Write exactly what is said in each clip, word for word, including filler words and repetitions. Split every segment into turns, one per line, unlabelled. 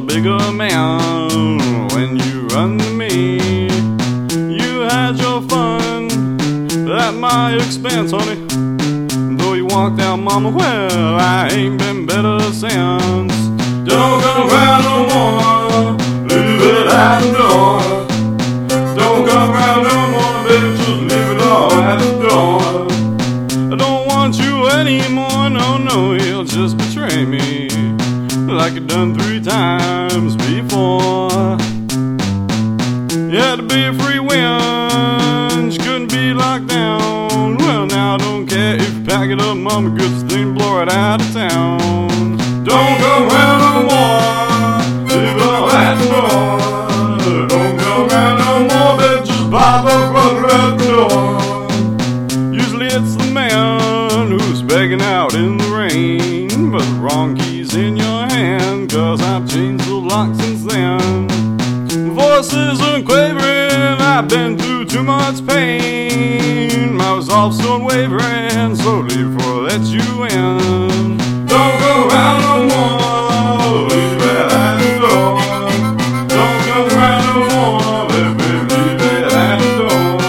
bigger man when you run to me. You had your fun at my expense, honey. Though you walked out, mama, well, I ain't been better since. Don't come around no more, leave it at the door. Don't come around no more, baby, just leave it all at the door. I don't want you anymore, no, no, you'll just betray me like you done three times before. You had to be a free wind, you couldn't be locked down. Well, now I don't care if you pack it up, mama, good thing, blow it out of town. Don't come around no more, leave it all at the door. Don't come around no more, baby, just pop up, run right the door. Usually it's the man who's begging out in the rain, but the wrong key's in your hand, cause I've changed the lock since then. Voices are quavering, I've been through too much pain. My resolve's still unwavering, slowly before I let you in. Don't go around no more, leave it at the door. Don't come around no more, baby, leave it at the door.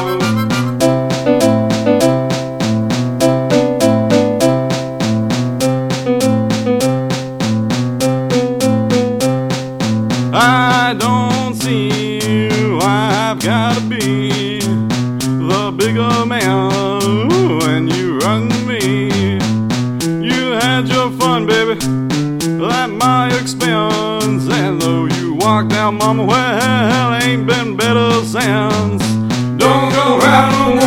I don't see why I've gotta be the bigger man when you run to me. You had your fun, baby, at my expense, and though you walked out, mama, well, ain't been better since. Don't go around no